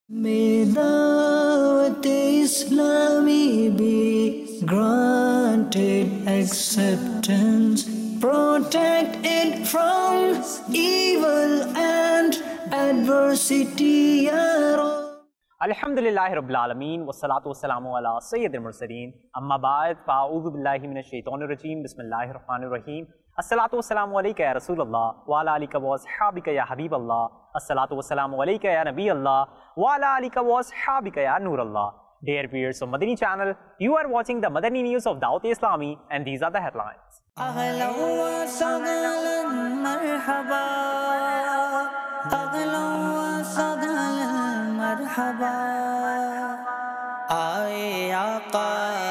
May dawat Islami be granted acceptance, protect it from evil and adversity, Ya Rabb. الحمدللہ رب العالمین والصلاة والسلام علی سید المرسلین اما بعد فاعوذ باللہ من الشیطان الرجیم بسم اللہ الرحمن الرحیم الصلاة والسلام علیکہ یا رسول اللہ وعلی آلکہ واصحابکہ یا حبیب اللہ الصلاة والسلام علیکہ یا نبی اللہ وعلی آلکہ واصحابکہ یا نور اللہ. Dear viewers of Madani channel, you are watching the Madani news of Dawat Islami and these are the headlines. أهلا وسهلا مرحبا أهلا وسهلا مرحبا آئے آقا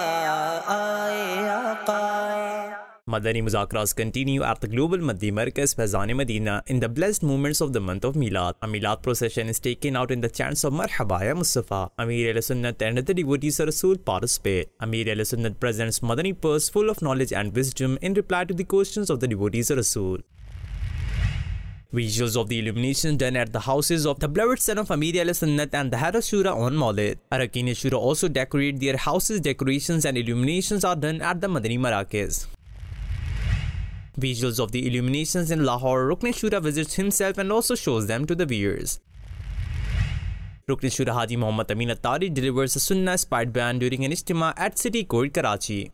آئے آقا. Madani Muzakaras continue at the Global Madhi Markaz Faizan Medina in the blessed moments of the month of Milad. A Milad procession is taken out in the chants of Marhaba Ya Mustafa. Amir Ahl-Sunnat and the devotees of Rasul participate. Amir Ahl-Sunnat presents Madani purse full of knowledge and wisdom in reply to the questions of the devotees of Rasul. Visuals of the illumination done at the houses of the beloved son of Amir Ahl-Sunnat and the head of Shura on Maulid. Arakin Shura also decorate their houses. Decorations and illuminations are done at the Madani Markaz. Visuals of the illuminations in Lahore, Rukn Shura visits himself and also shows them to the viewers. Rukn Shura Haji Muhammad Amin Attari delivers a Sunnah-inspired bayan during an ijtima at City Court, Karachi.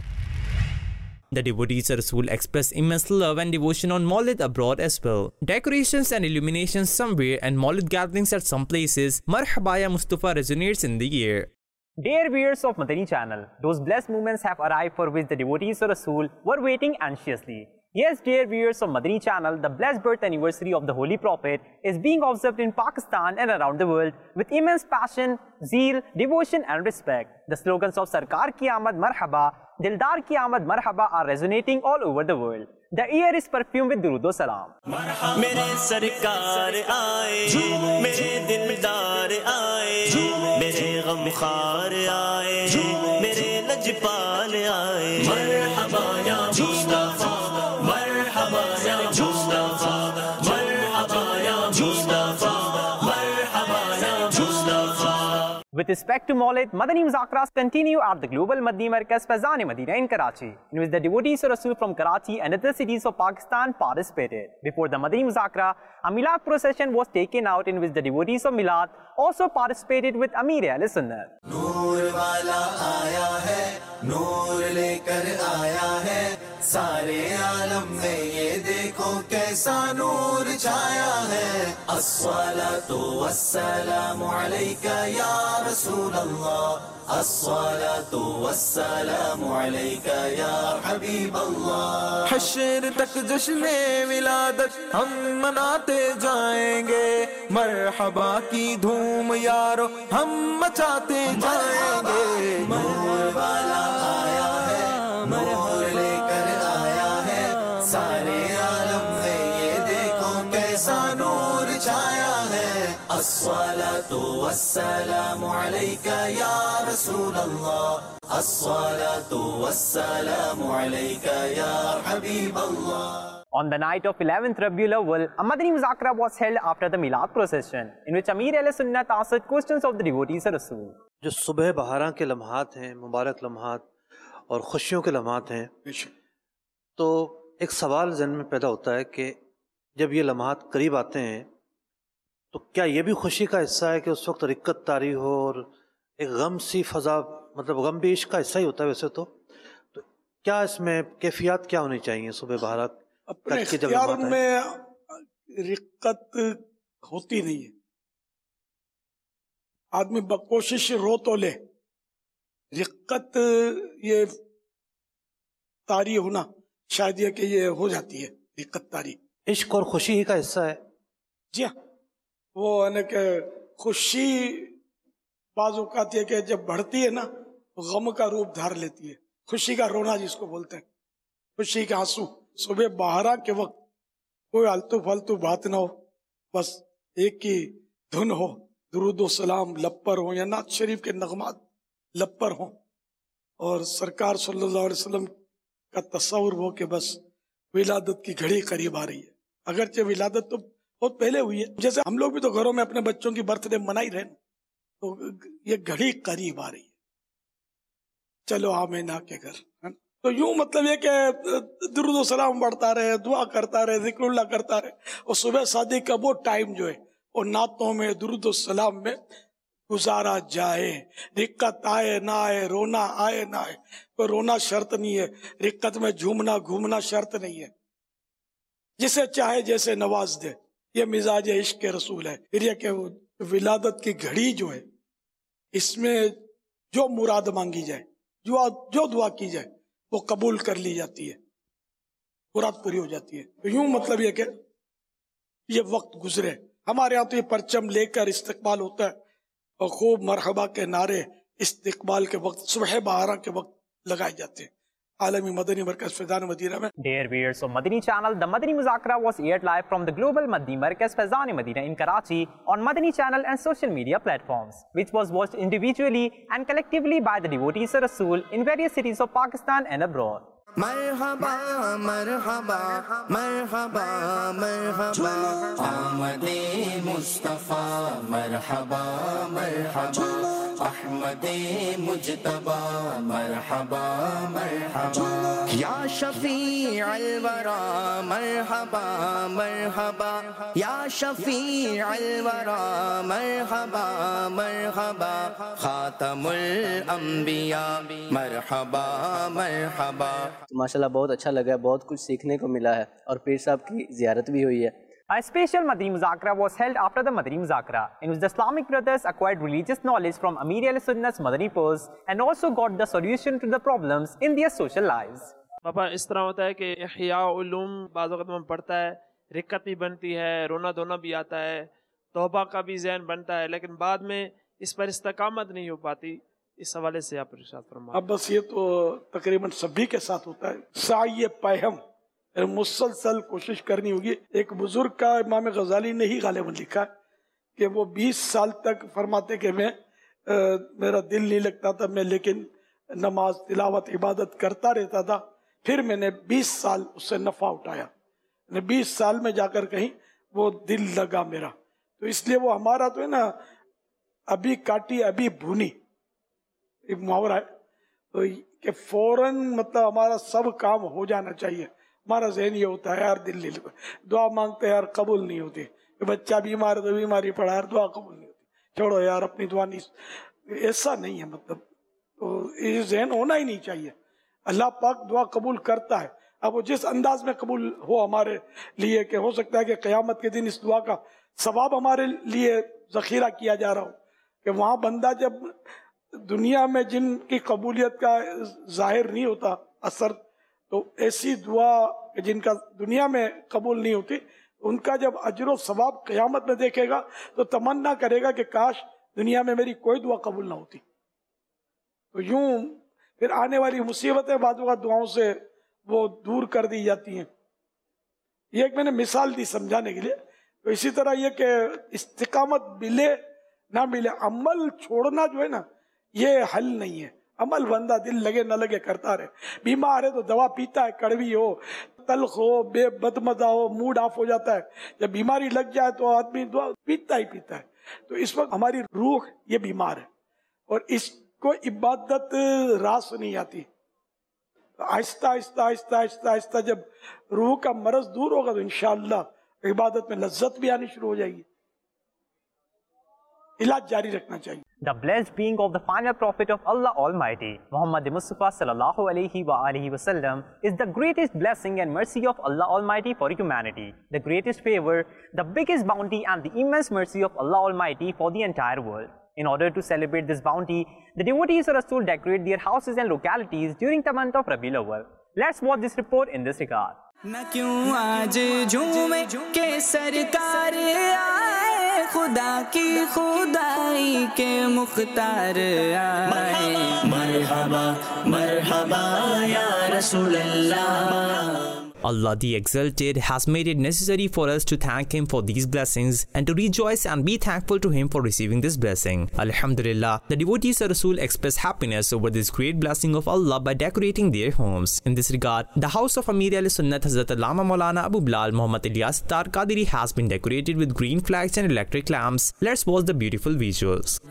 The devotees of Rasul express immense love and devotion on Maulid abroad as well. Decorations and illuminations somewhere and Maulid gatherings at some places, Marhaba Ya Mustafa resonates in the air. Dear viewers of Madani channel, those blessed moments have arrived for which the devotees of Rasul were waiting anxiously. Yes, dear viewers of Madani channel, the blessed birth anniversary of the Holy Prophet is being observed in Pakistan and around the world with immense passion, zeal, devotion and respect. The slogans of Sarkar Ki Amad Marhaba, Dildar Ki Amad Marhaba are resonating all over the world. The air is perfumed with Durood o Salam. میرے سرکار آئے میرے دلدار آئے میرے غمخوار آئے میرے لجپال آئے مرحبا یا مصطفیٰ مرحبا یا مصطفیٰ مرحبا یا مصطفیٰ مرحبا یا مصطفیٰ. With respect to Maulid, Madani Muzakaras continue at the Global Madhi Markaz Faizan Medina in Karachi, in which the devotees of Rasul from Karachi and other cities of Pakistan participated. Before the Madani Muzakara, a Milad procession was taken out in which the devotees of Milad also participated with Amir Ahl-Sunnat. نور والا آیا ہے نور لے کر آیا ہے سارے عالم میں یہ دیکھو کیسا نور چھایا ہے الصلاۃ والسلام علیک یا رسول اللہ الصلاۃ والسلام علیک یا حبیب اللہ. حشر تک جشن ولادت ہم مناتے جائیں گے مرحبا کی دھوم یارو ہم مچاتے جائیں گے. نور والا آیا ہے نور لے کر آیا ہے سارے عالم میں یہ دیکھو کیسا نور چھایا ہے الصلاۃ والسلام علیک یا رسول اللہ الصلاۃ والسلام علیک یا حبیب اللہ. On the night of 11th Rabiul Awwal, a Madani Muzakara was held after the Milad procession, in which Amir Ahl-Sunnat answered questions of the devotees of Rasul. جو صبح بہاراں کے لمحات ہیں مبارک لمحات اور خوشیوں کے لمحات ہیں تو ایک سوال ذہن میں پیدا ہوتا ہے کہ جب یہ لمحات قریب آتے ہیں تو کیا یہ بھی خوشی کا حصہ ہے کہ اس وقت رقت طاری ہو اور ایک غم سی فضا مطلب غم بھی عشق کا حصہ ہی ہوتا ہے ویسے تو کیا اس میں کیفیات کیا ہونی چاہیے صبح بہارا اپنے اختیار میں رقت ہوتی نہیں ہے آدمی بکوشش رو تو لے رقت یہ طاری ہونا شاید یہ کہ یہ ہو جاتی ہے رقت طاری عشق اور خوشی ہی کا حصہ ہے. جی ہاں وہ یعنی کہ خوشی بعض اوقات یہ کہ جب بڑھتی ہے نا تو غم کا روپ دھار لیتی ہے خوشی کا رونا جس کو بولتے ہیں خوشی کے آنسو. صبح بہارا کے وقت کوئی آلتو فالتو بات نہ ہو بس ایک ہی دھن ہو درود و سلام لب پر ہو یا نعت شریف کے نغمات لب پر ہوں اور سرکار صلی اللہ علیہ وسلم کا تصور ہو کہ بس ولادت کی گھڑی قریب آ رہی ہے. اگرچہ ولادت تو بہت پہلے ہوئی ہے. جیسے ہم لوگ بھی تو گھروں میں اپنے بچوں کی برتھ ڈے منا ہی رہے ہیں. تو یہ گھڑی قریب آ رہی ہے، چلو آمینہ کے گھر. تو یوں مطلب یہ کہ درود و سلام بڑھتا رہے، دعا کرتا رہے، ذکر اللہ کرتا رہے، اور صبح صادق کا وہ ٹائم جو ہے اور نعتوں میں درود و سلام میں گزارا جائے. رقت آئے نہ آئے، رونا آئے نہ آئے، کوئی رونا شرط نہیں ہے، رقت میں جھومنا گھومنا شرط نہیں ہے. جسے چاہے جیسے نواز دے، یہ مزاج عشق رسول ہے. پھر یہ کہ ولادت کی گھڑی جو ہے، اس میں جو مراد مانگی جائے، جو دعا کی جائے وہ قبول کر لی جاتی ہے، مراد پوری ہو جاتی ہے. تو یوں مطلب یہ کہ یہ وقت گزرے. ہمارے یہاں تو یہ پرچم لے کر استقبال ہوتا ہے اور خوب مرحبا کے نعرے استقبال کے وقت، صبح بہارا کے وقت لگائے جاتے ہیں. عالمی مدنی مرکز فیضان مدینہ میں. Dear viewers of Madani channel, the Madani Muzakara was aired live from the global Madani Markaz Faizan Madina in Karachi on Madani channel and social media platforms, which was watched individually and collectively by the devotees of Rasul in various cities of Pakistan and abroad. مرحبا مرحبا مرحبا مرحبا آمد مصطفیٰ، مرحبا مرحبا احمد مجتبی، مرحبا مرحبا یا شفیع الورا، مرحبا مرحبا یا شفیع الورا، مرحبا مرحبا خاتم الانبیاء، مرحبا مرحبا. ماشاءاللہ بہت اچھا لگا، بہت کچھ سیکھنے کو ملا ہے، اور پیر صاحب کی زیارت بھی ہوئی ہے. A special Madani Muzakara was held after the Madani Muzakara, in which the Islamic brothers acquired religious knowledge from Amir al-Sunnah's Madani post and also got the solution to the problems in their social lives. پاپا اس طرح ہوتا ہے کہ احیاء علوم بعض وقت میں پڑھتا ہے، رقت بھی بنتی ہے، رونا دھونا بھی آتا ہے، توبہ کا بھی ذہن بنتا ہے، لیکن بعد میں اس پر استقامت نہیں ہو پاتی. اس حوالے سے آپ ارشاد فرمائیں. اب بس یہ تو تقریباً سبھی کے ساتھ ہوتا ہے. سعی پیہم، مسلسل کوشش کرنی ہوگی. ایک بزرگ کا امام غزالی نے ہی غالباً لکھا ہے کہ وہ 20 سال تک فرماتے کہ میں میرا دل نہیں لگتا تھا، میں لیکن نماز تلاوت عبادت کرتا رہتا تھا. پھر میں نے 20 سال اس سے نفع اٹھایا، 20 سال میں جا کر کہیں وہ دل لگا میرا. تو اس لیے وہ ہمارا تو ہے نا، ابھی کاٹی ابھی بھونی ایک محاورہ ہے، تو کہ فوراً مطلب ہمارا سب کام ہو جانا چاہیے. ہمارا ذہن یہ ہوتا ہے یار دل نہیں لگا، دعا مانگتے یار قبول نہیں ہوتی، بچہ بیمار ہے تو بیماری پڑا یار دعا قبول نہیں ہوتی، چھوڑو یار اپنی دعا نہیں. ایسا نہیں ہے، مطلب تو یہ ذہن ہونا ہی نہیں چاہیے. اللہ پاک دعا قبول کرتا ہے. اب وہ جس انداز میں قبول ہو ہمارے لیے، کہ ہو سکتا ہے کہ قیامت کے دن اس دعا کا ثواب ہمارے لیے ذخیرہ کیا جا رہا ہو، کہ وہاں بندہ جب دنیا میں جن کی قبولیت کا ظاہر نہیں ہوتا اثر، تو ایسی دعا جن کا دنیا میں قبول نہیں ہوتی، ان کا جب اجر و ثواب قیامت میں دیکھے گا تو تمنا کرے گا کہ کاش دنیا میں میری کوئی دعا قبول نہ ہوتی. تو یوں پھر آنے والی مصیبتیں بعض اوقات دعاؤں سے وہ دور کر دی جاتی ہیں. یہ ایک میں نے مثال دی سمجھانے کے لیے. تو اسی طرح یہ کہ استقامت ملے نہ ملے، عمل چھوڑنا جو ہے نا یہ حل نہیں ہے. عمل بندہ دل لگے نہ لگے کرتا رہے. بیمار ہے تو دوا پیتا ہے، کڑوی ہو، تلخ ہو، بے بدمزہ ہو، موڈ آف ہو جاتا ہے. جب بیماری لگ جائے تو آدمی دعا پیتا ہی پیتا ہے. تو اس وقت ہماری روح یہ بیمار ہے اور اس کو عبادت راس نہیں آتی. آہستہ آہستہ آہستہ آہستہ آہستہ جب روح کا مرض دور ہوگا تو انشاءاللہ عبادت میں لذت بھی آنی شروع ہو جائے گی. علاج جاری رکھنا چاہیے. The blessed being of the final prophet of Allah Almighty, Muhammad Mustafa sallallahu alaihi wa alihi wasallam, is the greatest blessing and mercy of Allah Almighty for humanity, the greatest favor, the biggest bounty and the immense mercy of Allah Almighty for the entire world. In order to celebrate this bounty, the devotees of Rasul decorate their houses and localities during the month of Rabiul Awwal. Let's watch this report in this regard. نہ کیوں آج جھومے کہ سرکار آئے، خدا کی خدائی کے مختار آئے. مرحبا مرحبا یا رسول اللہ. Allah the Exalted has made it necessary for us to thank Him for these blessings and to rejoice and be thankful to Him for receiving this blessing. Alhamdulillah, the devotees of Rasul express happiness over this great blessing of Allah by decorating their homes. In this regard, the house of Amir al-Sunnat Hazrat Allama Maulana Abu Bilal Muhammad Ilyas Attar Qadiri has been decorated with green flags and electric lamps. Let's watch the beautiful visuals.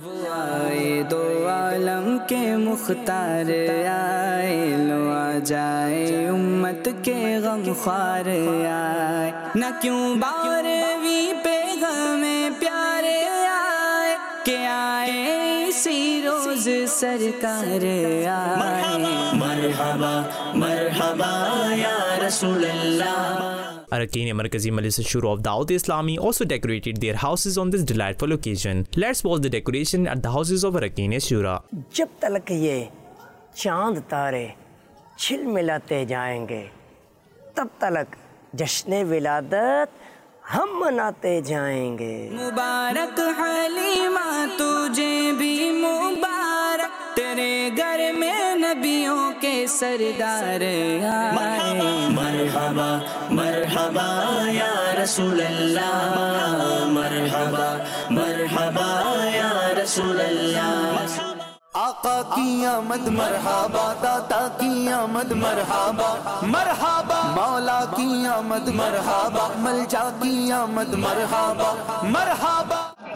آئے دو عالم کے مختار آئے لو آ جائے امت کے غم خوار آئے نہ کیوں بارہویں پہ غم پیارے آئے کہ آئے اسی روز سرکار آئے مرحبا مرحبا یا رسول اللہ. Arakan Markazi Majlis Shura of Dawat Islami also decorated their houses on this delightful occasion. Let's watch the decoration at the houses of Arakan Shura. جب تلک یہ چاند تارے چھل ملاتے جائیں گے تب تلک جشن ولادت ہم مناتے جائیں گے. مبارک حلیمہ تجھے بھی مبارک تیرے گھر میں نبیوں کے سردار آئے. مرحبا مرحبا یا رسول اللہ. مرحبا مرحبا یا رسول اللہ. آقا کی آمد مرحبا، داتا کی آمد مرحبا مرحبا، مولا کی آمد مرحبا، ملجا کی آمد مرحبا مرحبا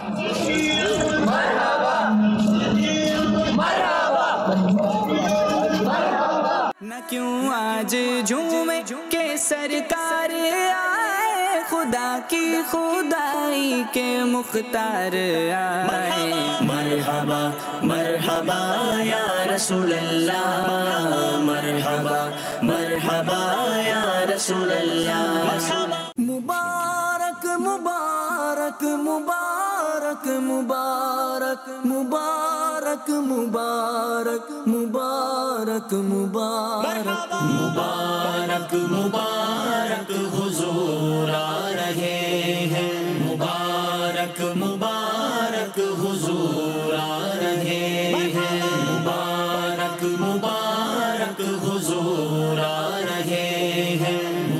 مرحبا مرحبا. نہ کیوں آج جھومے کہ سرکار آئے خدا کی خدائی کے مختار آئے. مرحبا مرحبا یا رسول اللہ. مرحبا مرحبا یا رسول اللہ. مبارک مبارک مبارک مبارک مبارک مبارک مبارک مبارک مبارک مبارک حضور آ رہے ہیں. مبارک مبارک حضور آ رہے ہیں. مبارک مبارک حضور آ رہے ہیں.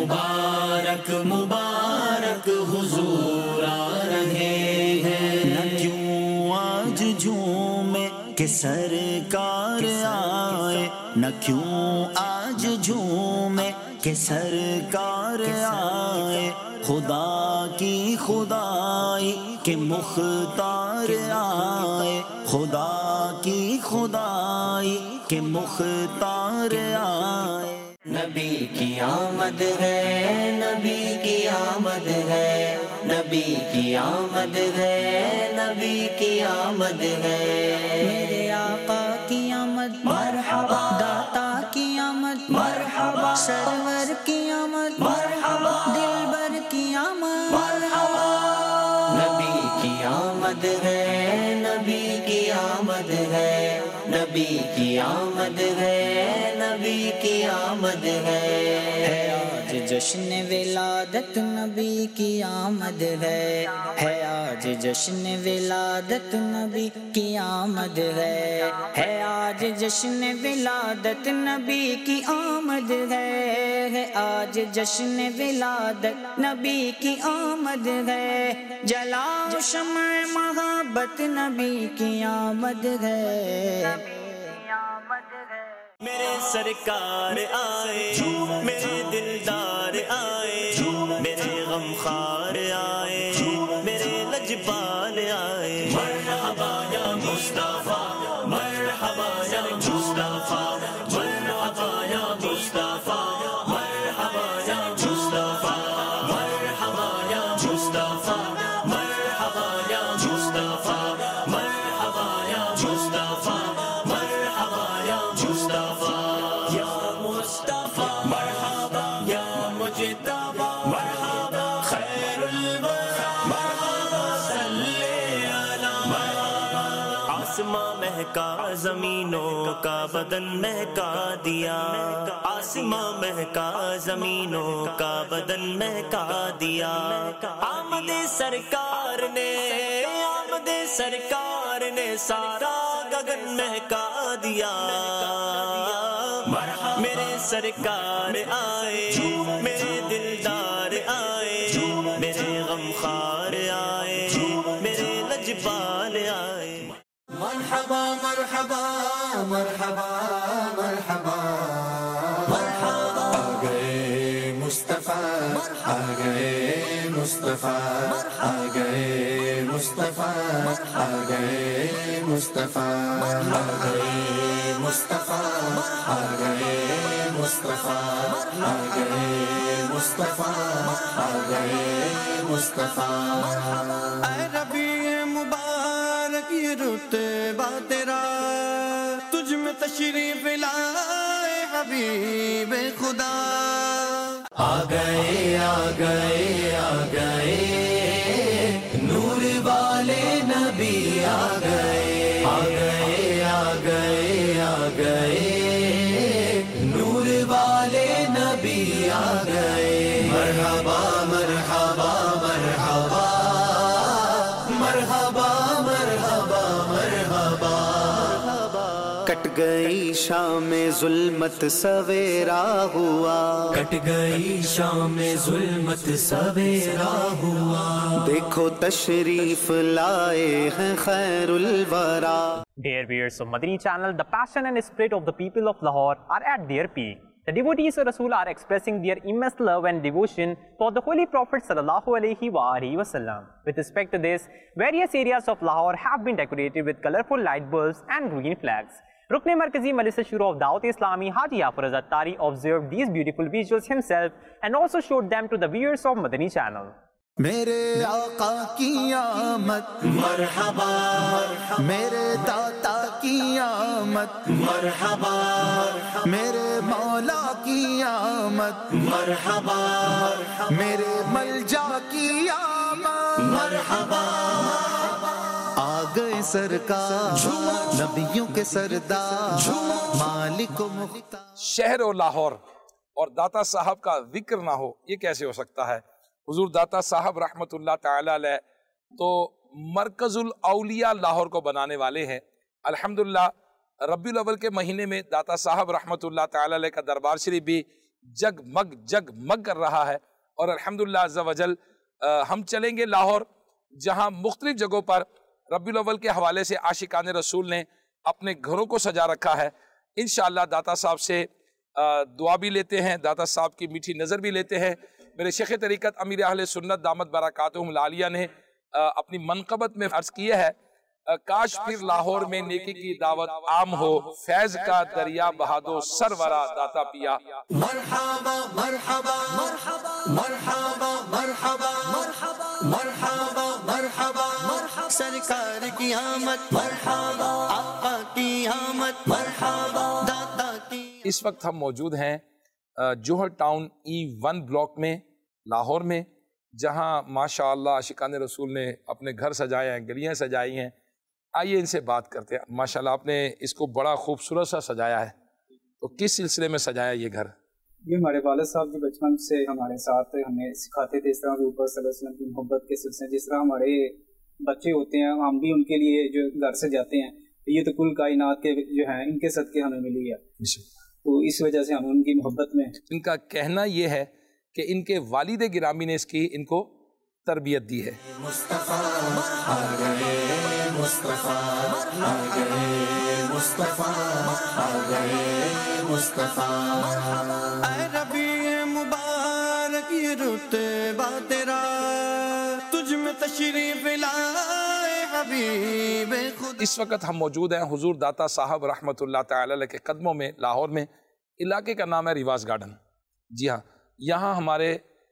مبارک مبارک حضور آ رہے ہیں. نہ کیوں آج جھومے کہ سرکار آئے، نہ کیوں آج جھومے کہ سرکار آئے. خدا کی خدائی کے مختار آئے. خدا کی خدائی کے مختار آئے. نبی کی آمد ہے، نبی کی آمد ہے، نبی کی آمد ہے، نبی کی آمد ہے. میرے آقا کی آمد مرحبا، داتا کی آمد مرحبا، سرور کی آمد مرحبا، دلبر کی آمد مرحبا. نبی کی آمد ہے، نبی کی آمد ہے، نبی کی آمد ہے، نبی کی آمد ہے. آج جشن ولادت نبی کی آمد ہے آج جشن ولادت نبی کی آمد ہے آج جشن ولادت نبی کی آمد ہے آج جشن ولادت نبی کی آمد ہے. جلاؤ شمع محبت نبی کی آمد ہے. میرے سرکار آئے، میرے دلدار آئے، میرے غمخوار آئے، میرے لجپال آئے. مرحبا یا مصطفیٰ، مرحبا یا مصطفیٰ، مرحبا یا مصطفیٰ، مرحبا یا مصطفیٰ، مرحبا یا مصطفیٰ، مرحبا یا مصطفیٰ، مرحبا یا مصطفیٰ، مرحبا یا مصطفیٰ. یا مصطفیٰ مرحبا، یا مجتبی مرحبا، خیر الورى مرحبا، صلی علی مرحبا. آسماں مہکا زمینوں کا بدن مہکا دیا، آسماں مہکا زمینوں کا بدن مہکا دیا. آمد سرکار نے، آمد سرکار نے سارا گگن مہکا دیا. میرے سرکار آئے، میرے دلدار آئے، میرے غمخوار آئے، میرے لجپال آئے. مرحبا مرحبا مرحبا مرحبا مرحبا. آ گئے مصطفیٰ، آ گئے مصطفیٰ، آ گئے مصطفیٰ، آ گئے مصطفیٰ آ گئے مصطفیٰ آ گئے مصطفیٰ آ گئے مصطفیٰ آ گئے مصطفیٰ اے ربیع مبارک یہ رتبہ تیرا تجھ میں تشریف لائے حبیب خدا آ گئے آ گئے آ گئے نور والے نبی آ گئے آ گئے آ گئے آ گئے نور والے نبی آ گئے مرحبا مرحبا مرحبا مرحبا مرحبا مرحبا کٹ گئی شام ظلمت سویرا ہوا کٹ گئی شام ظلمت سویرا ہوا دیکھو تشریف لائے ہیں خیر الورا. Dear viewers of Madani channel, the passion and spirit of the people of Lahore are at their peak. The devotees of Rasul are expressing their immense love and devotion for the Holy Prophet sallallahu alaihi wasallam. With respect to this, various areas of Lahore have been decorated with colorful light bulbs and green flags. Rukn Markazi Majlis Shura of Dawat Islami Haji Afroz Attari observed these beautiful visuals himself and also showed them to the viewers of Madani channel. میرے آقا کی آمد مرحبا میرے داتا کی آمد مرحبا میرے مولا کی آمد مرحبا میرے ملجا کی آمد مرحبا آ گئے سرکار نبیوں کے سردار مالک و مختار. شہر و لاہور اور داتا صاحب کا ذکر نہ ہو یہ کیسے ہو سکتا ہے؟ حضور داتا صاحب رحمۃ اللہ تعالی علیہ تو مرکز الاولیاء لاہور کو بنانے والے ہیں. الحمدللہ ربیع الاول کے مہینے میں داتا صاحب رحمۃ اللہ تعالی علیہ کا دربار شریف بھی جگمگ کر رہا ہے. اور الحمدللہ عز و جل ہم چلیں گے لاہور جہاں مختلف جگہوں پر ربیع الاول کے حوالے سے عاشقان رسول نے اپنے گھروں کو سجا رکھا ہے. انشاءاللہ داتا صاحب سے دعا بھی لیتے ہیں، داتا صاحب کی میٹھی نظر بھی لیتے ہیں. میرے شیخ طریقت امیر اہل سنت دامت برکاتہم العالیہ نے اپنی منقبت میں عرض کیا ہے کاش پھر لاہور میں نیکی کی دعوت عام ہو، فیض کا دریا بہا دو سرورا داتا پیا. مرحبا مرحبا مرحبا مرحبا مرحبا مرحبا سرکار کی آمد مرحبا آقا کی آمد مرحبا داتا کی. اس وقت ہم موجود ہیں جوہر ٹاؤن E1 بلاک میں لاہور میں، جہاں ماشاءاللہ عاشقان رسول نے اپنے گھر سجائے ہیں، گلیاں سجائی ہیں. آئیے ان سے بات کرتے ہیں. ماشاءاللہ آپ نے اس کو بڑا خوبصورت سا سجایا ہے، تو کس سلسلے میں سجایا یہ گھر؟ یہ ہمارے والد صاحب جو بچپن سے ہمارے ساتھ ہمیں سکھاتے تھے اس طرح کے اوپر صلی اللہ علیہ وسلم کی محبت کے سلسلے، جس طرح ہمارے بچے ہوتے ہیں ہم بھی ان کے لیے جو گھر سے جاتے ہیں، یہ تو کل کائنات کے جو ہیں ان کے صدقے ہمیں ملی ہے، تو اس وجہ سے ہم ان کی محبت میں. ان کا کہنا یہ ہے کہ ان کے والد گرامی نے اس کی ان کو تربیت دی ہے. مصطفیٰ آ گئے مصطفیٰ آ گئے مصطفیٰ آ گئے مصطفیٰ. اے ربیع مبارک یہ رتبہ تیرا تجھ میں تشریف لائے حبیب خدا. اس وقت ہم موجود ہیں حضور داتا صاحب رحمۃ اللہ تعالی علیہ کے قدموں میں لاہور میں. علاقے کا نام ہے ریواز گارڈن. جی ہاں، یہاں ہمارے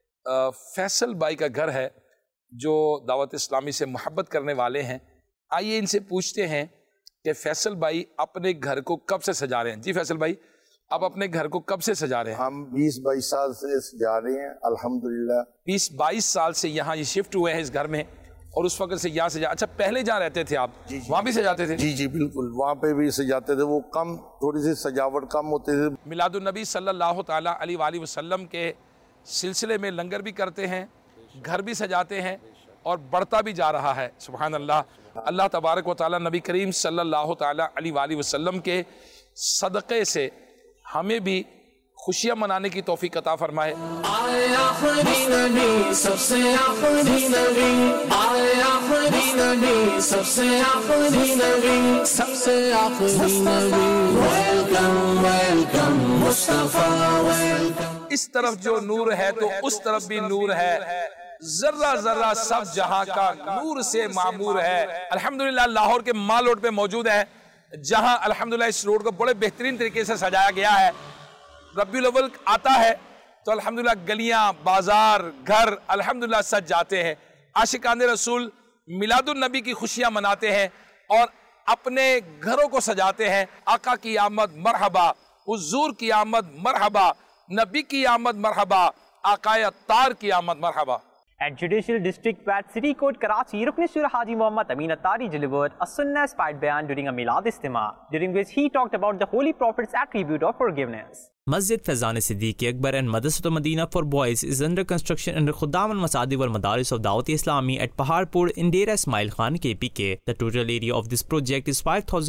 فیصل بھائی کا گھر ہے جو دعوت اسلامی سے محبت کرنے والے ہیں. آئیے ان سے پوچھتے ہیں کہ فیصل بھائی اپنے گھر کو کب سے سجا رہے ہیں. جی فیصل بھائی، آپ اپنے گھر کو کب سے سجا رہے ہیں؟ ہم 20-22 سال سے سجا رہے ہیں الحمدللہ. 20-22 سال سے یہاں یہ شفٹ ہوئے ہیں اس گھر میں، اور اس وقت سے یہاں سجا. اچھا، پہلے جہاں رہتے تھے آپ وہاں بھی سجاتے تھے؟ جی بالکل، وہاں پہ بھی سجاتے تھے. وہ کم، تھوڑی سی سجاوٹ کم ہوتے تھے. میلاد النبی صلی اللہ تعالیٰ علیہ وآلہ وسلم کے سلسلے میں لنگر بھی کرتے ہیں، گھر بھی سجاتے ہیں، اور بڑھتا بھی جا رہا ہے. سبحان اللہ. اللہ تبارک و تعالیٰ نبی کریم صلی اللہ تعالیٰ علیہ وآلہ وسلم کے صدقے سے ہمیں بھی خوشیاں منانے کی توفیق عطا فرمائے. آئے آخری نبی سب سے آخری نبی، آئے آخری نبی سب سے آخری نبی، سب سے آخری نبی. Welcome welcome Mustafa welcome. اس طرف جو نور ہے تو اس طرف بھی نور ہے، ذرہ ذرہ سب جہاں کا نور سے معمور ہے. الحمدللہ لاہور کے مال روڈ پہ موجود ہے جہاں الحمدللہ اس روڈ کو بڑے بہترین طریقے سے سجایا گیا ہے. ربیع الاول آتا ہے تو الحمدللہ گلیاں بازار گھر الحمدللہ سج جاتے ہیں. عاشقان رسول میلاد النبی کی خوشیاں مناتے ہیں اور اپنے گھروں کو سجاتے ہیں. آقا کی آمد مرحبا, حضور کی آمد مرحبا, نبی کی آمد مرحبا, آقا اتار کی آمد مرحبا. At Judicial District at City Court, Karachi, Rukn Shura Haji Muhammad Amin Attari delivered a Sunnah-inspired bayan during a Milad Istima, during which he talked about the Holy Prophet's attribute of forgiveness. Masjid Faizan Siddiqui Akbar and Madrasat Madina for boys is under construction under Khuddam al-Masadi wal Madaris of Dawat Islami at Paharpur in Dera Ismail Khan KPK. The total area of this project is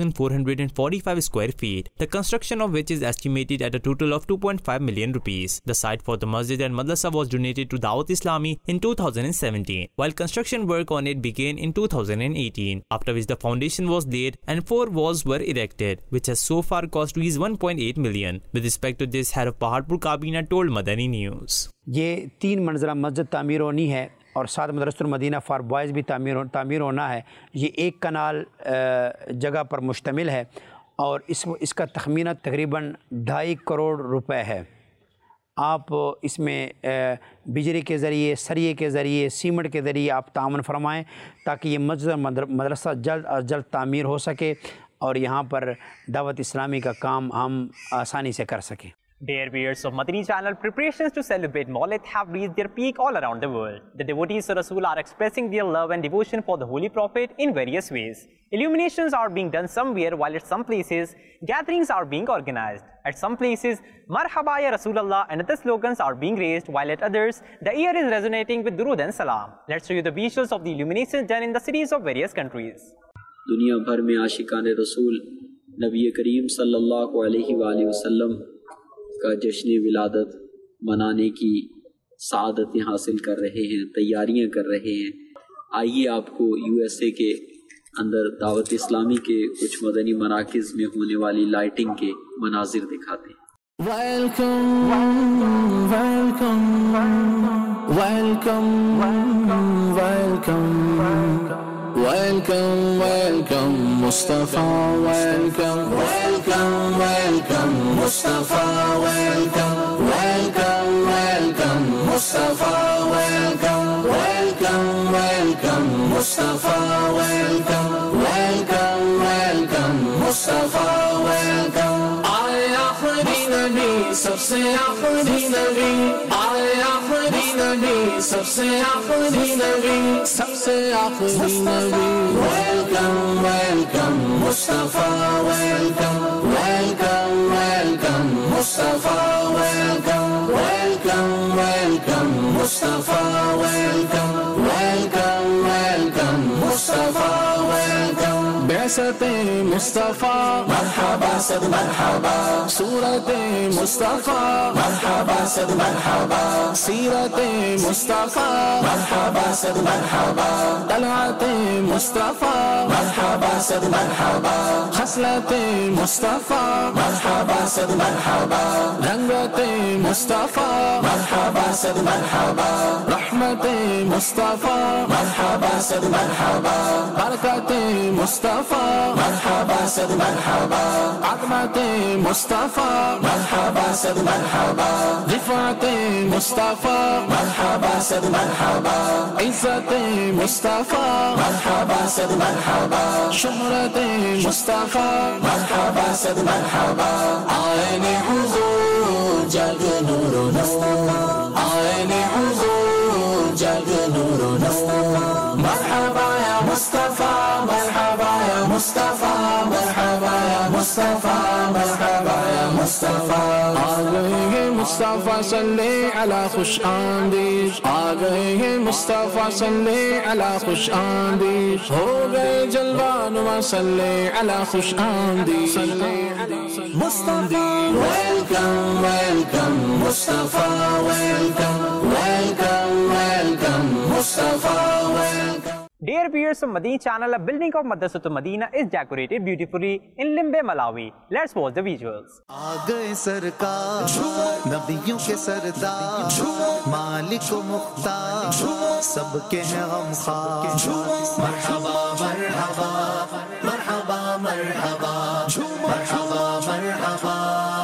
5,445 square feet, the construction of which is estimated at a total of 2.5 million rupees. The site for the masjid and madrasa was donated to Dawat Islami in 2017, while construction work on it began in 2018, after which the foundation was laid and 4 walls were erected, which has so far cost rupees 1.8 million. With respect to this, head of Paharpur Kabinah told Madani News. یہ 3 منزلہ مسجد تعمیر ہونی ہے اور ساتھ مدرسۃ المدینہ for boys بھی تعمیر ہونا ہے. یہ 1 کنال جگہ پر مشتمل ہے اور اس کا تخمینہ تقریباً 2.5 کروڑ روپے ہے. آپ اس میں بجلی کے ذریعے, سریے کے ذریعے, سیمنٹ کے ذریعے آپ تعاون فرمائیں تاکہ یہ مسجد اور مدرسہ جلد از جلد تعمیر ہو سکے اور یہاں پر دعوت اسلامی کا کام ہم آسانی سے کر سکیں. Dear viewers of Madani channel, preparations to celebrate Maulid have reached their peak all around the world. The devotees of Rasul are expressing their love and devotion for the Holy Prophet in various ways. Illuminations are being done somewhere, while at some places, gatherings are being organized. At some places, Marhaba ya Rasulallah and other slogans are being raised, while at others, the air is resonating with Durood and Salam. Let's show you the visuals of the illuminations done in the cities of various countries. دنیا بھر میں عاشقان رسول نبی کریم صلی اللہ علیہ وآلہ وسلم کا جشن ولادت منانے کی سعادتیں حاصل کر رہے ہیں, تیاریاں کر رہے ہیں. آئیے آپ کو USA کے اندر دعوت اسلامی کے کچھ مدنی مراکز میں ہونے والی لائٹنگ کے مناظر دکھاتے ہیں. Welcome, welcome, welcome, welcome. Welcome, welcome, Mustafa, welcome, welcome, welcome, Mustafa, welcome, welcome, welcome, Mustafa, welcome, welcome, welcome, Mustafa, welcome, welcome, welcome, Mustafa, welcome. آئے آخری نبی سب سے آخری نبی, آئے آخری نبی سب سے آخری نبی, سب سے آخری نبی. Welcome, welcome, Mustafa, welcome, welcome, welcome, Mustafa, welcome, welcome, welcome, Mustafa, welcome, welcome, welcome, Mustafa, welcome. بعثت مصطفیٰ مرحبا صد مرحبا, صورت مصطفیٰ مرحبا صد مرحبا, سیرت مصطفیٰ مرحبا صد مرحبا, طلعت مصطفیٰ مرحبا صد مرحبا, خصلت مصطفیٰ مرحبا صد مرحبا, رنگت مصطفیٰ مرحبا صد مرحبا, رحمت مصطفیٰ مرحبا صد مرحبا, برکت مصطفیٰ مرحبا صد مرحبا, عظمت مصطفیٰ مرحبا صد مرحبا, رفعت مصطفیٰ مرحبا صد مرحبا, عزت مصطفیٰ مرحبا صد مرحبا, شہرت مصطفیٰ مرحبا صد مرحبا. آئین حضور جگ نور و نور, آئین حضور جگ نور و نور, مرحبا یا مصطفیٰ, مرحبا یا مصطفیٰ, مرحبا یا مصطفیٰ, مرحبا یا مصطفیٰ. آ گئے ہیں مصطفیٰ صلی علی خوش آمدید, آ گئے ہیں مصطفیٰ صلی علی خوش آمدید, ہو گئے جلوہ نما صلی علی خوش آمدید. Mustafa welcome welcome, Mustafa welcome, welcome, welcome, Mustafa, welcome. Dear viewers of Madini channel, a building of Madrasatul Madina is decorated beautifully in Limbe, Malawi. Let's watch the visuals. आ गए सरकार नबियों के सरदार मालिक व मुख्तार सबके हैं गमखार मरहबा मरहबा मरहबा मरहबा मरहबा मरहबा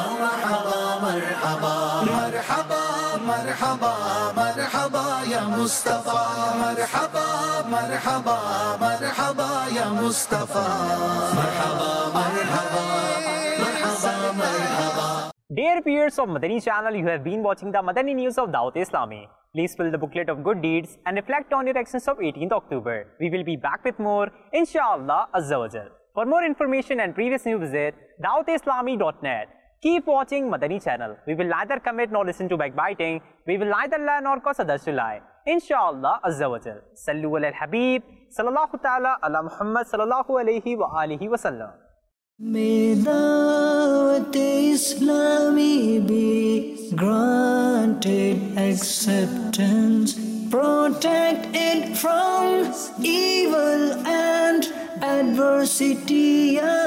मरहबा मरहबा मरहबा मरहबा या मुस्तफा मरहबा मरहबा मरहबा या मुस्तफा मरहबा मरहबा मरहबा मरहबा. Dear viewers of Madani channel, you have been watching the Madani news of Dawat Islami. Please fill the booklet of good deeds and reflect on your actions of 18th October. We will be back with more, inshallah azza wa jal. For more information and previous news, visit dawatislami.net. Keep watching Madani channel. We will neither commit nor listen to backbiting. We will neither lie nor cause others to lie. Inshallah azza wa jal. Sallu ala al-Habib sallallahu ta'ala ala Muhammad sallallahu alayhi wa alihi wa sallam. May Dawat Islami be granted acceptance, protect it from evil and adversity.